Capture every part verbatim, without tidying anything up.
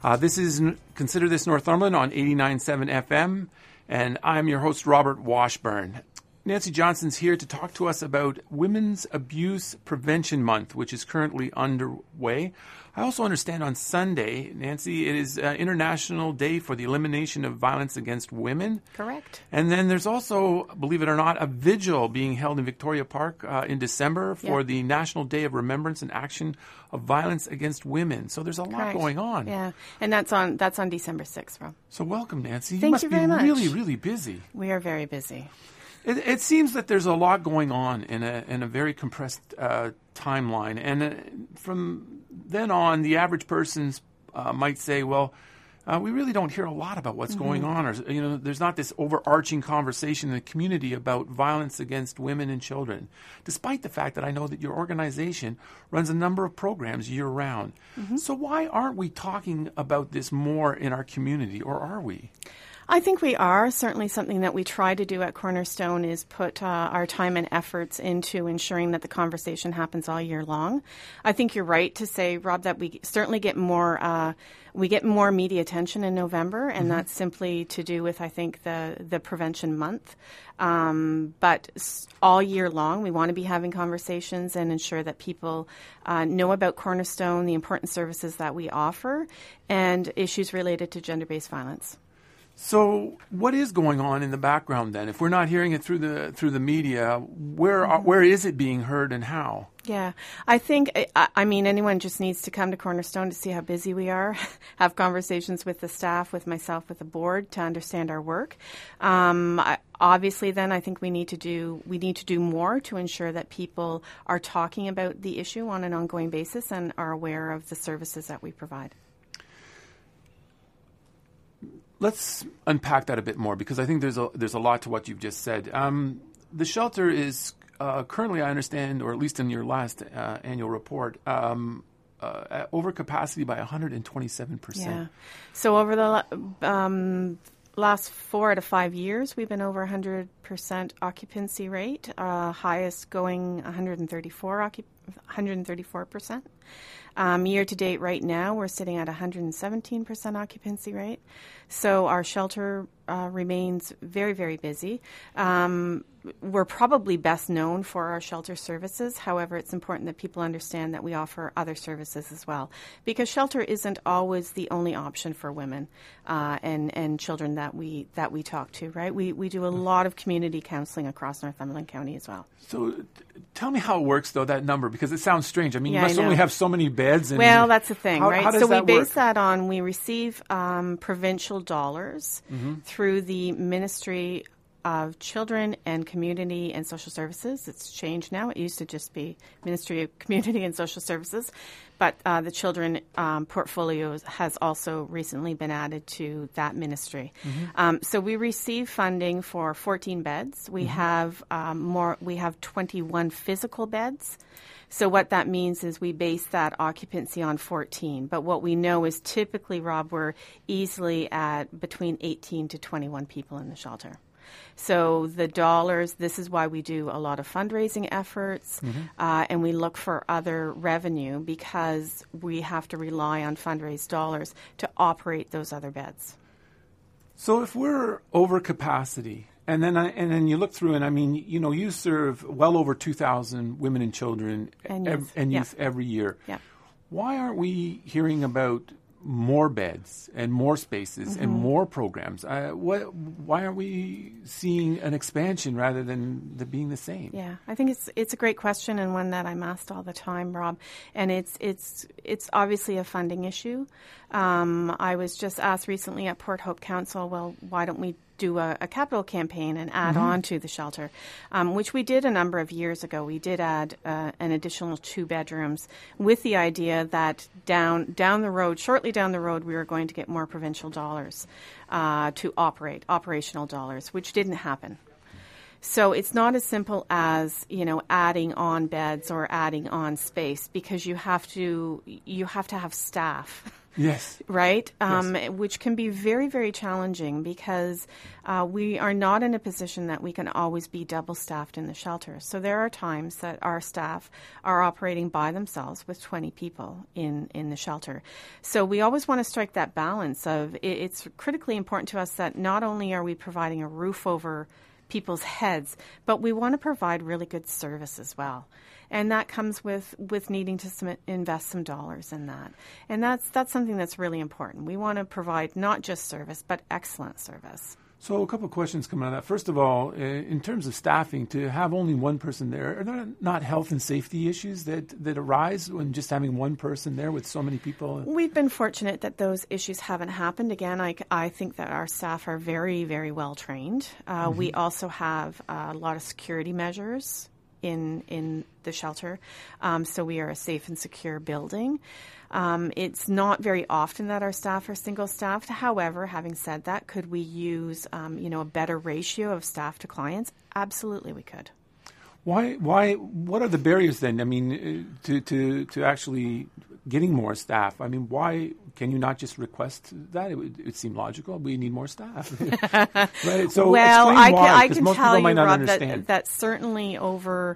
Uh, this is Consider This Northumberland on eighty-nine point seven F M, and I'm your host, Robert Washburn. Nancy Johnson's here to talk to us about Women's Abuse Prevention Month, which is currently underway. I also understand on Sunday, Nancy, it is uh, International Day for the Elimination of Violence Against Women. Correct. And then there's also, believe it or not, a vigil being held in Victoria Park uh, in December for yeah. the National Day of Remembrance and Action of Violence Against Women. So there's a lot Correct. going on. Yeah, and that's on that's on December sixth, Rob. So welcome, Nancy. Thank you must you be very much. really, really busy. We are very busy. It, it seems that there's a lot going on in a in a very compressed uh, timeline, and uh, from then on, the average person uh, might say, "Well, uh, we really don't hear a lot about what's mm-hmm. going on," or you know, there's not this overarching conversation in the community about violence against women and children. Despite the fact that I know that your organization runs a number of programs year round, mm-hmm. so why aren't we talking about this more in our community, or are we? I think we are. Certainly something that we try to do at Cornerstone is put uh, our time and efforts into ensuring that the conversation happens all year long. I think you're right to say, Rob, that we certainly get more uh, we get more media attention in November, and mm-hmm. that's simply to do with, I think, the, the prevention month. Um, but all year long, we want to be having conversations and ensure that people uh, know about Cornerstone, the important services that we offer, and issues related to gender-based violence. So, what is going on in the background then? If we're not hearing it through the through the media, where are, where is it being heard and how? Yeah, I think, I, I mean, anyone just needs to come to Cornerstone to see how busy we are, have conversations with the staff, with myself, with the board to understand our work. Um, I, obviously, then I think we need to do we need to do more to ensure that people are talking about the issue on an ongoing basis and are aware of the services that we provide. Let's unpack that a bit more, because I think there's a there's a lot to what you've just said. Um, the shelter is uh, currently, I understand, or at least in your last uh, annual report, um, uh, at over capacity by one hundred twenty-seven percent. Yeah. So over the um, last four to five years, we've been over one hundred percent occupancy rate, uh, highest going one hundred thirty-four occup- one hundred thirty-four percent. Um, year to date right now, we're sitting at one hundred seventeen percent occupancy rate. So our shelter uh, remains very, very busy. Um, we're probably best known for our shelter services. However, it's important that people understand that we offer other services as well, because shelter isn't always the only option for women uh, and, and children that we that we talk to, right? We, we do a lot of community counseling across Northumberland County as well. So t- tell me how it works, though, that number, because it sounds strange. I mean, yeah, you must only have so many beds. And well, that's the thing, how, right? How does so that we base work? that on, we receive um, provincial dollars mm-hmm. through the Ministry of Children and Community and Social Services. It's changed now. It used to just be Ministry of Community and Social Services. But uh, the children um, portfolio has also recently been added to that ministry. Mm-hmm. Um, so we receive funding for fourteen beds. We mm-hmm. have um, more. We have twenty-one physical beds. So what that means is we base that occupancy on fourteen. But what we know is typically, Rob, we're easily at between eighteen to twenty-one people in the shelter. So the dollars, this is why we do a lot of fundraising efforts, mm-hmm. uh, and we look for other revenue, because we have to rely on fundraised dollars to operate those other beds. So if we're over capacity, and then I, and then you look through, and I mean, you know, you serve well over two thousand women and children and ev- youth, and youth yeah. every year. Yeah. Why aren't we hearing about more beds and more spaces mm-hmm. and more programs? Uh, what? Why aren't we seeing an expansion rather than the being the same? Yeah, I think it's it's a great question, and one that I'm asked all the time, Rob. And it's it's it's obviously a funding issue. Um, I was just asked recently at Port Hope Council, well, why don't we do a, a capital campaign and add mm-hmm. on to the shelter, um, which we did a number of years ago. We did add uh, an additional two bedrooms with the idea that down down the road, shortly down the road, we were going to get more provincial dollars uh, to operate, operational dollars, which didn't happen. So it's not as simple as, you know, adding on beds or adding on space, because you have to you have to have staff Yes. Right? Um, Yes. Which can be very, very challenging because uh, we are not in a position that we can always be double staffed in the shelter. So there are times that our staff are operating by themselves with twenty people in, in the shelter. So we always want to strike that balance of it, it's critically important to us that not only are we providing a roof over people's heads, but we want to provide really good service as well. And that comes with, with needing to some, invest some dollars in that. And that's that's something that's really important. We want to provide not just service, but excellent service. So a couple of questions coming out of that. First of all, in terms of staffing, to have only one person there, are there not health and safety issues that, that arise when just having one person there with so many people? We've been fortunate that those issues haven't happened. Again, I, I think that our staff are very, very well trained. Uh, mm-hmm. We also have a lot of security measures in in the shelter. Um, so we are a safe and secure building. Um, it's not very often that our staff are single-staffed. However, having said that, could we use um, you know, a better ratio of staff to clients? Absolutely, we could. Why? Why? What are the barriers then? I mean, to to to actually getting more staff. I mean, why can you not just request that? It would, it would seem logical. We need more staff, right? So well, explain I why, can, I can most tell people you, might not Rob, understand. that, that certainly over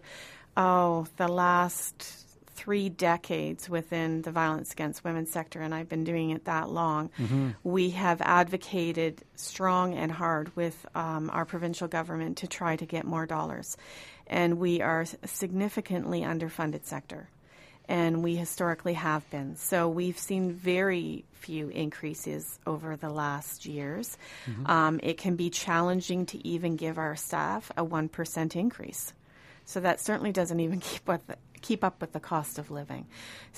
oh the last three decades within the violence against women sector, and I've been doing it that long, mm-hmm. we have advocated strong and hard with um, our provincial government to try to get more dollars. And we are a significantly underfunded sector, and we historically have been. So we've seen very few increases over the last years. Mm-hmm. Um, it can be challenging to even give our staff a one percent increase. So that certainly doesn't even keep with the, keep up with the cost of living.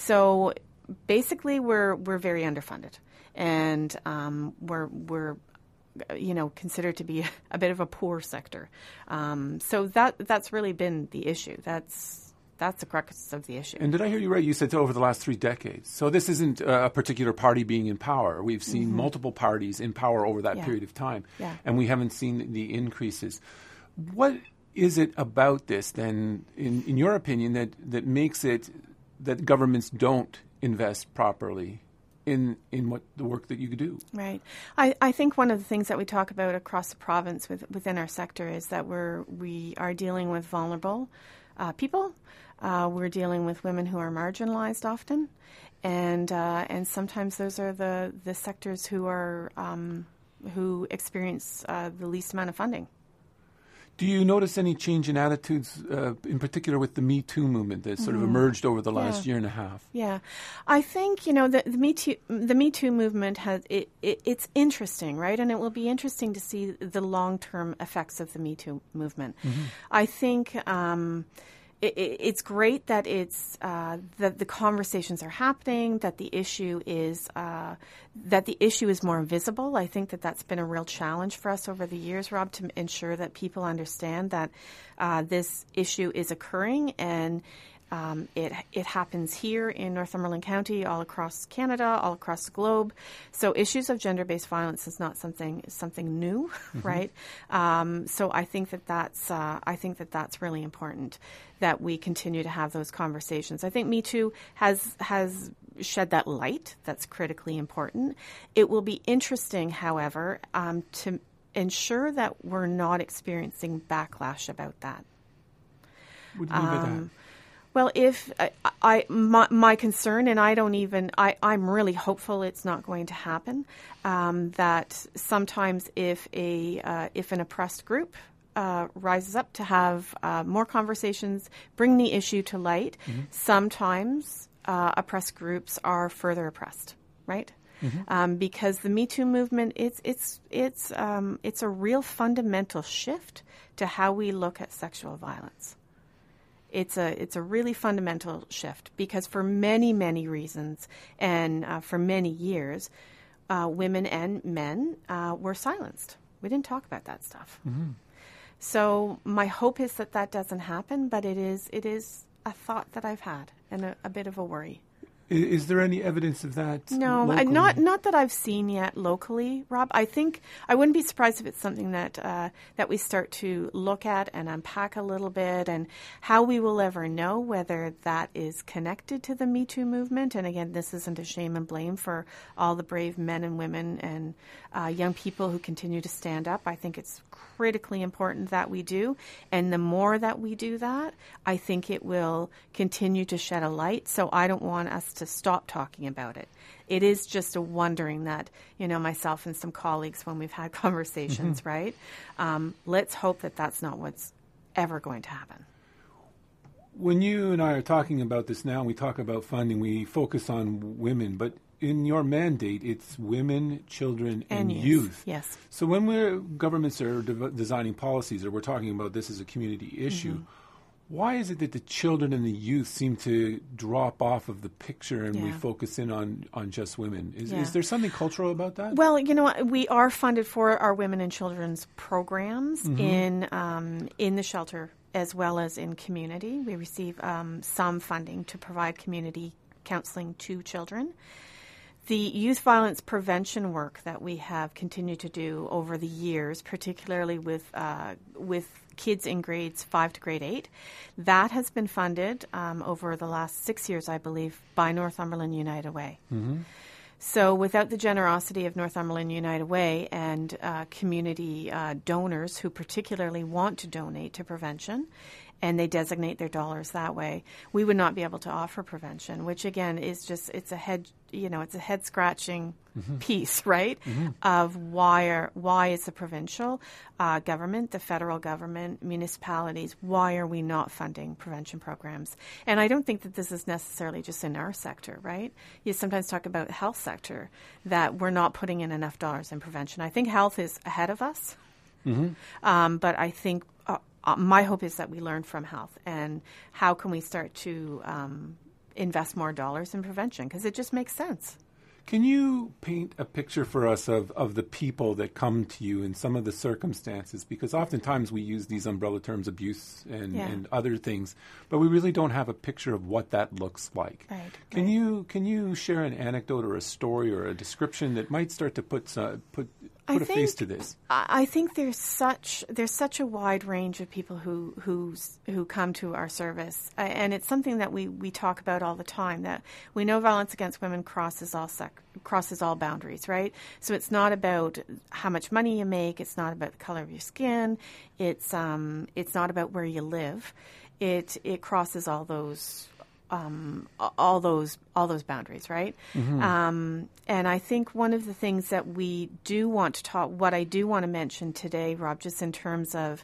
So basically, we're we're very underfunded, and um, we're we're you know considered to be a bit of a poor sector. Um, so that that's really been the issue. That's that's the crux of the issue. And did I hear you right? You said over the last three decades. So this isn't a particular party being in power. We've seen mm-hmm. multiple parties in power over that yeah. period of time, yeah. and we haven't seen the increases. What is it about this, then, in, in your opinion, that, that makes it that governments don't invest properly in in what the work that you do? Right. I, I think one of the things that we talk about across the province with, within our sector is that we're we are dealing with vulnerable uh, people. Uh, we're dealing with women who are marginalized often, and uh, and sometimes those are the, the sectors who are um, who experience uh, the least amount of funding. Do you notice any change in attitudes, uh, in particular with the Me Too movement that sort mm. of emerged over the last yeah. year and a half? Yeah, I think you know the, the Me Too the Me Too movement has it, it, it's interesting, right? And it will be interesting to see the long term effects of the Me Too movement. Mm-hmm. I think. Um, It, it, it's great that it's uh, that the conversations are happening, that the issue is uh, that the issue is more visible. I think that that's been a real challenge for us over the years, Rob, to ensure that people understand that uh, this issue is occurring, and um, it it happens here in Northumberland County, all across Canada, all across the globe. So issues of gender-based violence is not something something new, mm-hmm. right? Um, so I think that that's uh, I think that that's really important, that we continue to have those conversations. I think Me Too has has shed that light. That's critically important. It will be interesting, however, um, to ensure that we're not experiencing backlash about that. What do you mean by that? Well, if I, I my, my concern, and I don't even, I, I'm really hopeful it's not going to happen, um, that sometimes if a uh, if an oppressed group uh, rises up to have uh, more conversations, bring the issue to light, mm-hmm. sometimes uh, oppressed groups are further oppressed, right? Mm-hmm. Um, because the Me Too movement, it's it's it's um, it's a real fundamental shift to how we look at sexual violence. It's a it's a really fundamental shift because for many, many reasons and uh, for many years, uh, women and men uh, were silenced. We didn't talk about that stuff. Mm-hmm. So my hope is that that doesn't happen, but it is it is a thought that I've had and a, a bit of a worry. Is, is there any evidence of that? No, I, not not that I've seen yet locally, Rob. I think I wouldn't be surprised if it's something that uh, that we start to look at and unpack a little bit, and how we will ever know whether that is connected to the Me Too movement. And again, this isn't a shame and blame for all the brave men and women and uh, young people who continue to stand up. I think it's critically important that we do, and the more that we do that, I think it will continue to shed a light. So I don't want us to stop talking about it. It is just a wondering that, you know, myself and some colleagues, when we've had conversations, mm-hmm. right? Um, let's hope that that's not what's ever going to happen. When you and I are talking about this now, we talk about funding, we focus on women, but in your mandate, it's women, children, and, and youth. youth. Yes. So when we're governments are de- designing policies, or we're talking about this as a community issue, mm-hmm. why is it that the children and the youth seem to drop off of the picture and yeah. we focus in on, on just women? Is, yeah. is there something cultural about that? Well, you know, we are funded for our women and children's programs mm-hmm. in um, in the shelter as well as in community. We receive um, some funding to provide community counseling to children. The youth violence prevention work that we have continued to do over the years, particularly with uh, with kids in grades five to grade eight, that has been funded um, over the last six years, I believe, by Northumberland United Way. Mm-hmm. So without the generosity of Northumberland United Way and uh, community uh, donors who particularly want to donate to prevention, and they designate their dollars that way, we would not be able to offer prevention, which again is just, it's a head, you know, it's a head scratching mm-hmm. piece, right? Mm-hmm. Of why are, why is the provincial uh, government, the federal government, municipalities, why are we not funding prevention programs? And I don't think that this is necessarily just in our sector, right? You sometimes talk about the health sector, that we're not putting in enough dollars in prevention. I think health is ahead of us, mm-hmm. um, but I think uh, Uh, my hope is that we learn from health, and how can we start to um, invest more dollars in prevention, because it just makes sense. Can you paint a picture for us of, of the people that come to you and some of the circumstances? Because oftentimes we use these umbrella terms, abuse and, yeah. and other things, but we really don't have a picture of what that looks like. Right, can right. you can you share an anecdote or a story or a description that might start to put uh, put put I a think, face to this? I think there's such there's such a wide range of people who who's, who come to our service, uh, and it's something that we, we talk about all the time. That we know violence against women crosses all sec- crosses all boundaries, right? So it's not about how much money you make. It's not about the color of your skin. It's um it's not about where you live. It it crosses all those. Um, all those all those boundaries, right? Mm-hmm. Um, and I think one of the things that we do want to talk, what I do want to mention today, Rob, just in terms of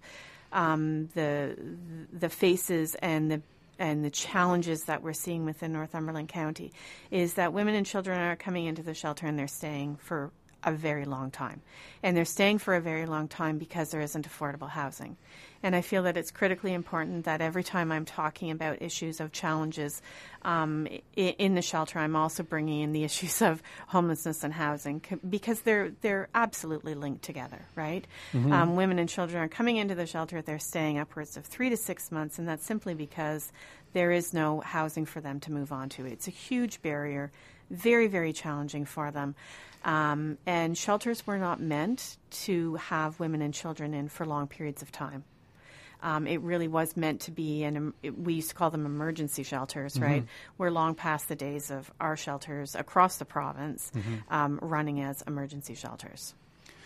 um, the the faces and the and the challenges that we're seeing within Northumberland County, is that women and children are coming into the shelter and they're staying for a very long time. And they're staying for a very long time because there isn't affordable housing. And I feel that it's critically important that every time I'm talking about issues of challenges um, in the shelter, I'm also bringing in the issues of homelessness and housing, because they're they're absolutely linked together, right? Mm-hmm. Um, women and children are coming into the shelter, they're staying upwards of three to six months, and that's simply because there is no housing for them to move on to. It's a huge barrier, very, very challenging for them. Um, and shelters were not meant to have women and children in for long periods of time. Um, it really was meant to be, an, it, we used to call them emergency shelters, mm-hmm. right? We're long past the days of our shelters across the province mm-hmm. um, running as emergency shelters.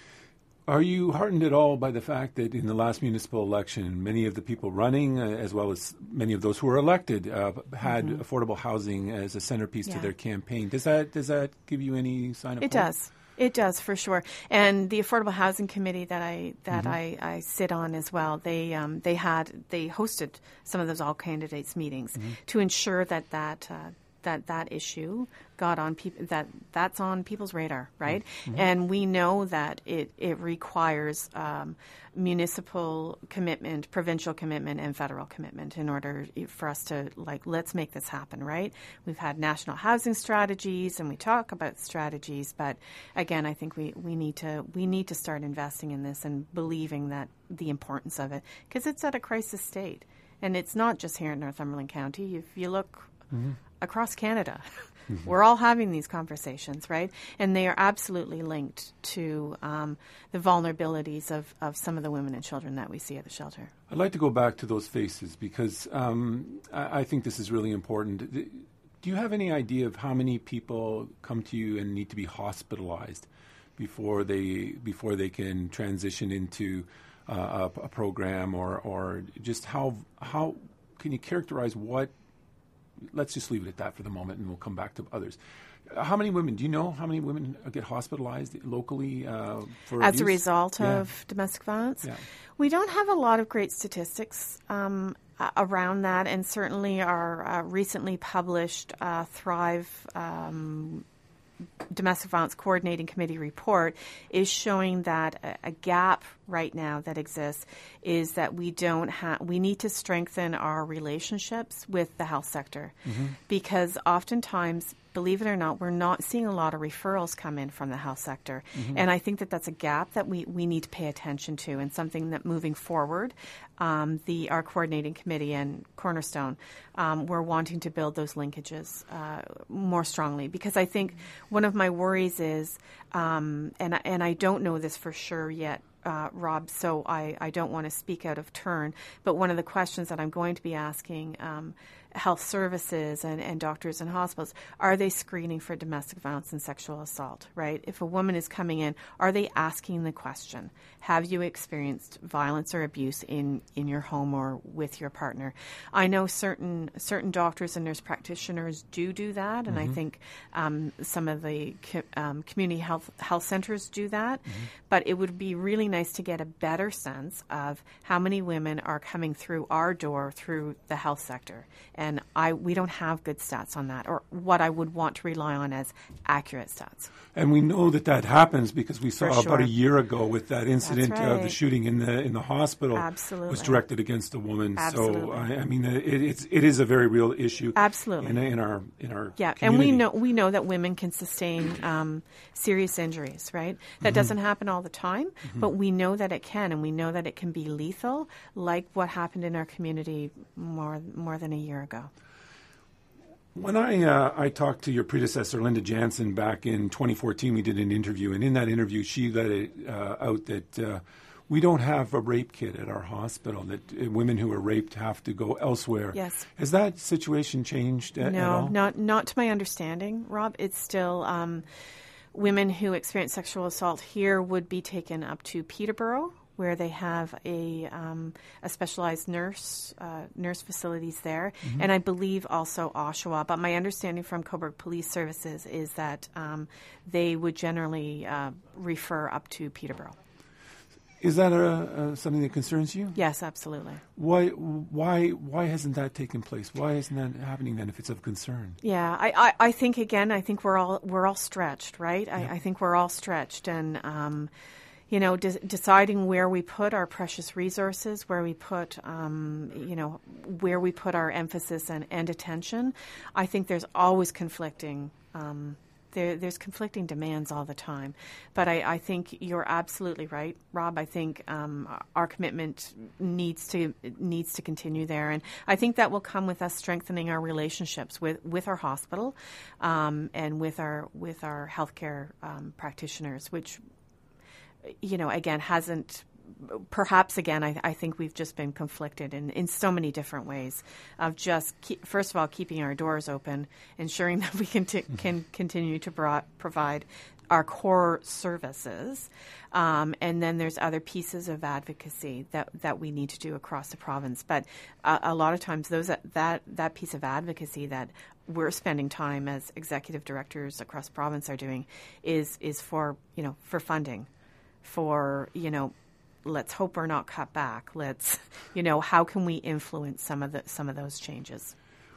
Are you heartened at all by the fact that in the last municipal election, many of the people running, uh, as well as many of those who were elected, uh, had mm-hmm. affordable housing as a centerpiece yeah. to their campaign? Does that does that give you any sign of It hope? does. It does, for sure. And the Affordable Housing Committee that I that mm-hmm. I, I sit on as well, they um, they had they hosted some of those all candidates meetings mm-hmm. to ensure that that uh, that that issue got on people that that's on people's radar, right? Mm-hmm. And we know that it it requires um, municipal commitment, provincial commitment, and federal commitment in order for us to, like, let's make this happen, right? We've had national housing strategies, and we talk about strategies, but again, I think we, we need to we need to start investing in this and believing that the importance of it, because it's at a crisis state, and it's not just here in Northumberland County. If you look mm-hmm. across Canada, Mm-hmm. We're all having these conversations, right? And they are absolutely linked to um, the vulnerabilities of, of some of the women and children that we see at the shelter. I'd like to go back to those faces because um, I, I think this is really important. Do you have any idea of how many people come to you and need to be hospitalized before they before they can transition into uh, a, a program, or, or just how how can you characterize what? Let's just leave it at that for the moment, and we'll come back to others. How many women, do you know how many women get hospitalized locally uh, for As abuse? a result yeah. of domestic violence? Yeah. We don't have a lot of great statistics um, around that, and certainly our uh, recently published uh, Thrive um, Domestic Violence Coordinating Committee report is showing that a, a gap right now that exists is that we don't have, we need to strengthen our relationships with the health sector, mm-hmm. because oftentimes, believe it or not, we're not seeing a lot of referrals come in from the health sector. Mm-hmm. And I think that that's a gap that we, we need to pay attention to, and something that moving forward, um, the our coordinating committee and Cornerstone, um, we're wanting to build those linkages uh, more strongly. Because I think one of my worries is, um, and, and I don't know this for sure yet, Uh, Rob, so I, I don't want to speak out of turn, but one of the questions that I'm going to be asking um, health services and, and doctors and hospitals, are they screening for domestic violence and sexual assault, right? If a woman is coming in, are they asking the question, have you experienced violence or abuse in, in your home or with your partner? I know certain certain doctors and nurse practitioners do do that, and mm-hmm. I think um, some of the co- um, community health health centers do that, mm-hmm. but it would be really nice to get a better sense of how many women are coming through our door through the health sector. And I we don't have good stats on that, or what I would want to rely on as accurate stats. And we know that that happens because we saw For sure. about a year ago with that incident That's right. of the shooting in the in the hospital. Absolutely. Was directed against a woman. Absolutely. So I, I mean, it, it's it is a very real issue. Absolutely. In, in our in our yeah, community. and we know we know that women can sustain um, serious injuries, right? That mm-hmm. doesn't happen all the time, mm-hmm. but we know that it can, and we know that it can be lethal, like what happened in our community more more than a year ago. When I uh, I talked to your predecessor, Linda Jansen, back in twenty fourteen, we did an interview, and in that interview, she let it uh, out that uh, we don't have a rape kit at our hospital, that uh, women who are raped have to go elsewhere. Yes. Has that situation changed at, no, at all? No, not, not to my understanding, Rob. It's still um, women who experience sexual assault here would be taken up to Peterborough, where they have a um, a specialized nurse uh, nurse facilities there, mm-hmm. and I believe also Oshawa. But my understanding from Cobourg Police Services is that um, they would generally uh, refer up to Peterborough. Is that a, a, something that concerns you? Yes, absolutely. Why why why hasn't that taken place? Why isn't that happening then? If it's of concern? Yeah, I, I, I think again, I think we're all we're all stretched, right? Yeah. I, I think we're all stretched, and. Um, You know, de- deciding where we put our precious resources, where we put, um, you know, where we put our emphasis and, and attention. I think there's always conflicting, um, there, there's conflicting demands all the time. But I, I think you're absolutely right, Rob. I think um, our commitment needs to needs to continue there, and I think that will come with us strengthening our relationships with, with our hospital um, and with our with our healthcare um, practitioners, which. You know, again, hasn't, perhaps again, I, I think we've just been conflicted in, in so many different ways of just, keep, first of all, keeping our doors open, ensuring that we can, t- can continue to bro- provide our core services. Um, and then there's other pieces of advocacy that, that we need to do across the province. But uh, a lot of times those that, that piece of advocacy that we're spending time as executive directors across the province are doing is is for, you know, for funding. For, you know, let's hope we're not cut back. Let's, you know, how can we influence some of the some of those changes?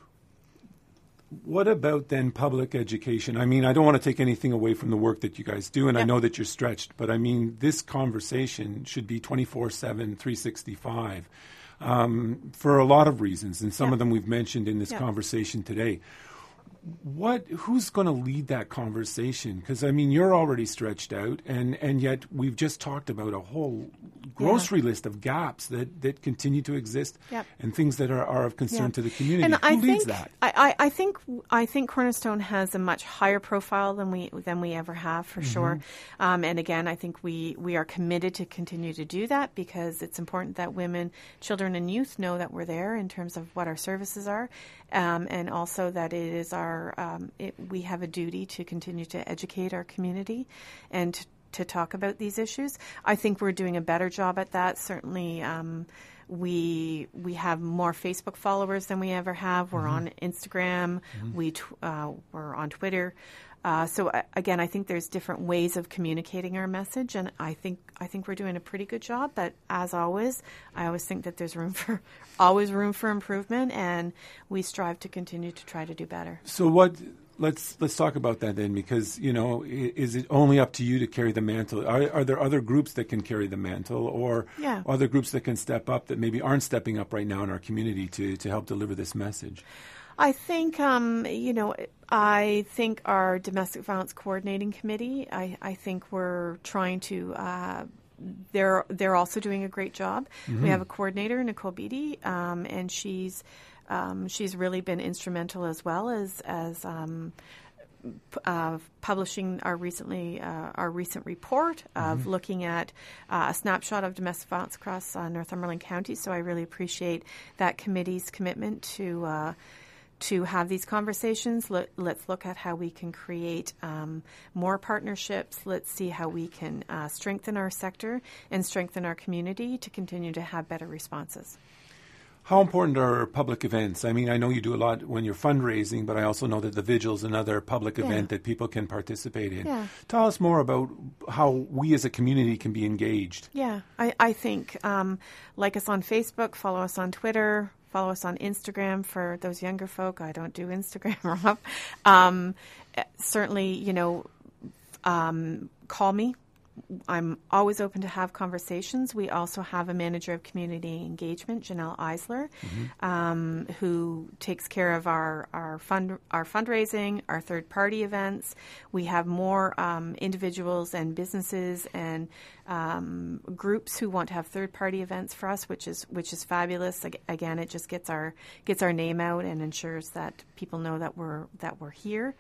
What about then public education? I mean, I don't want to take anything away from the work that you guys do, and yep. I know that you're stretched, but I mean, this conversation should be twenty-four seven, three sixty-five um, for a lot of reasons, and some yep. of them we've mentioned in this yep. conversation today. What? Who's going to lead that conversation? Because, I mean, you're already stretched out, and, and yet we've just talked about a whole grocery list of gaps that, that continue to exist Yep. and things that are, are of concern Yeah. to the community. And Who I leads think, that? I, I, I think I think Cornerstone has a much higher profile than we than we ever have, for Mm-hmm. sure. Um, and again, I think we, we are committed to continue to do that because it's important that women, children, and youth know that we're there in terms of what our services are, um, and also that it is our um, it, we have a duty to continue to educate our community and to, to talk about these issues. I think we're doing a better job at that. Certainly. Um, We we have more Facebook followers than we ever have. We're Mm-hmm. on Instagram. Mm-hmm. We tw- uh, we're on Twitter. Uh, so uh, again, I think there's different ways of communicating our message, and I think I think we're doing a pretty good job. But as always, I always think that there's room for always room for improvement, and we strive to continue to try to do better. So what? Let's let's talk about that then, because you know, i- is it only up to you to carry the mantle? Are, are there other groups that can carry the mantle, or Yeah. other groups that can step up that maybe aren't stepping up right now in our community to to help deliver this message? I think, um, you know, I think our domestic violence coordinating committee, I, I think we're trying to, uh, they're, they're also doing a great job. Mm-hmm. We have a coordinator, Nicole Beatty, um, and she's, um, she's really been instrumental as well as, as, um, p- uh, publishing our recently uh, our recent report of Mm-hmm. looking at uh, a snapshot of domestic violence across uh, Northumberland County. So I really appreciate that committee's commitment to uh, to have these conversations. Let, let's look at how we can create um, more partnerships. Let's see how we can uh, strengthen our sector and strengthen our community to continue to have better responses. How important are public events? I mean, I know you do a lot when you're fundraising, but I also know that the Vigil is another public Yeah. event that people can participate in. Yeah. Tell us more about how we as a community can be engaged. Yeah, I, I think um, like us on Facebook, follow us on Twitter, follow us on Instagram for those younger folk. I don't do Instagram, Rob. Um, certainly, you know, um, call me. I'm always open to have conversations. We also have a manager of community engagement, Janelle Eisler, Mm-hmm. um, who takes care of our our fund our fundraising, our third party events. We have more um, individuals and businesses and um, groups who want to have third party events for us, which is which is fabulous. Ag- Again, it just gets our gets our name out and ensures that people know that we're that we're here.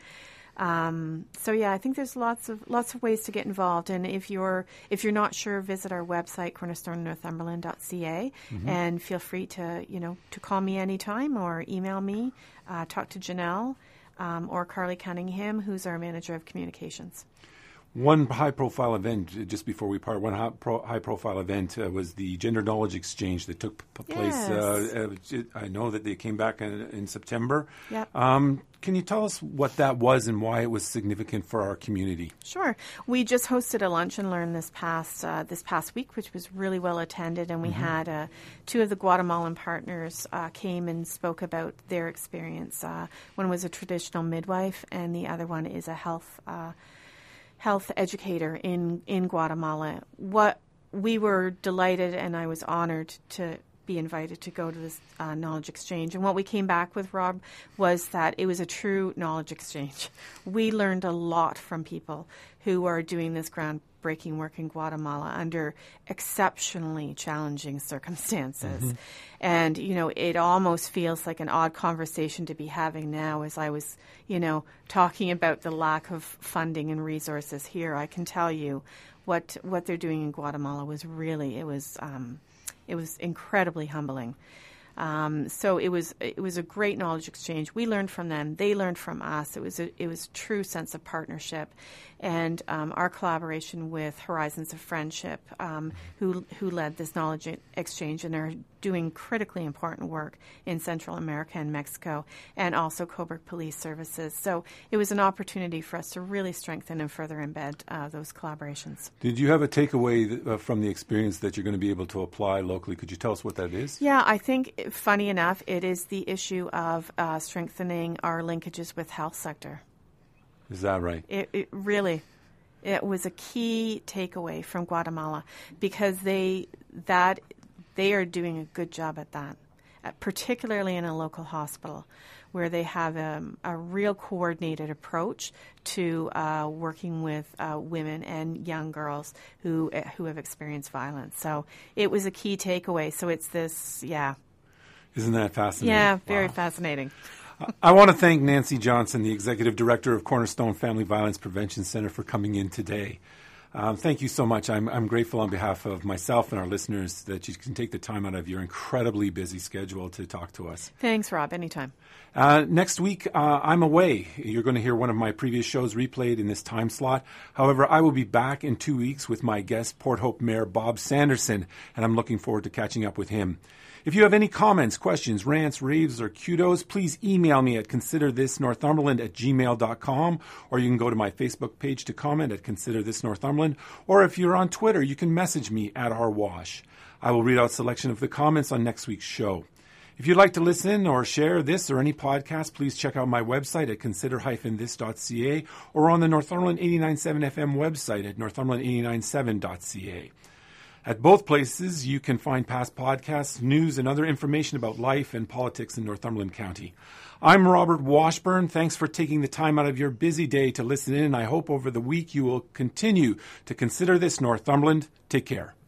Um, so yeah, I think there's lots of lots of ways to get involved. And if you're if you're not sure, visit our website cornerstone northumberland dot c a Mm-hmm. and feel free to you know to call me anytime or email me, uh, talk to Janelle um, or Carly Cunningham, who's our manager of communications. One high-profile event, uh, just before we part, one high pro- high-profile event uh, was the Gender Knowledge Exchange that took p- place. Uh, uh, I know that they came back in, in September. Yep. Um, can you tell us what that was and why it was significant for our community? Sure. We just hosted a lunch and learn this past uh, this past week, which was really well attended, and we Mm-hmm. had uh, two of the Guatemalan partners uh, came and spoke about their experience. Uh, one was a traditional midwife, and the other one is a health uh, health educator in in Guatemala. What we were delighted, and I was honored to be invited to go to this uh, knowledge exchange. And what we came back with, Rob, was that it was a true knowledge exchange. We learned a lot from people who are doing this groundbreaking work in Guatemala under exceptionally challenging circumstances. Mm-hmm. And, you know, it almost feels like an odd conversation to be having now as I was, you know, talking about the lack of funding and resources here. I can tell you what what they're doing in Guatemala was really, it was um, it was incredibly humbling. Um, so it was it was a great knowledge exchange. We learned from them; they learned from us. It was a, it was a true sense of partnership, and um, our collaboration with Horizons of Friendship, um, who who led this knowledge exchange and are doing critically important work in Central America and Mexico, and also Coburg Police Services. So it was an opportunity for us to really strengthen and further embed uh, those collaborations. Did you have a takeaway th- uh, from the experience that you're going to be able to apply locally? Could you tell us what that is? Yeah, I think, funny enough, it is the issue of uh, strengthening our linkages with health sector. Is that right? It, it really, it was a key takeaway from Guatemala because they that they are doing a good job at that. uh, particularly in a local hospital, where they have um, a real coordinated approach to uh, working with uh, women and young girls who uh, who have experienced violence. So it was a key takeaway. So it's this, yeah. Isn't that fascinating? Yeah, very wow. fascinating. I want to thank Nancy Johnson, the Executive Director of Cornerstone Family Violence Prevention Center, for coming in today. Um, thank you so much. I'm, I'm grateful on behalf of myself and our listeners that you can take the time out of your incredibly busy schedule to talk to us. Thanks, Rob. Anytime. Uh, next week, uh, I'm away. You're going to hear one of my previous shows replayed in this time slot. However, I will be back in two weeks with my guest, Port Hope Mayor Bob Sanderson, and I'm looking forward to catching up with him. If you have any comments, questions, rants, raves, or kudos, please email me at considerthisnorthumberland at gmail dot com, or you can go to my Facebook page to comment at Consider This Northumberland, or if you're on Twitter, you can message me at rwash. I will read out a selection of the comments on next week's show. If you'd like to listen or share this or any podcast, please check out my website at consider dash this dot c a or on the Northumberland eighty-nine point seven F M website at northumberland eighty-nine point seven dot c a. At both places, you can find past podcasts, news, and other information about life and politics in Northumberland County. I'm Robert Washburn. Thanks for taking the time out of your busy day to listen in. I hope over the week you will continue to consider this Northumberland. Take care.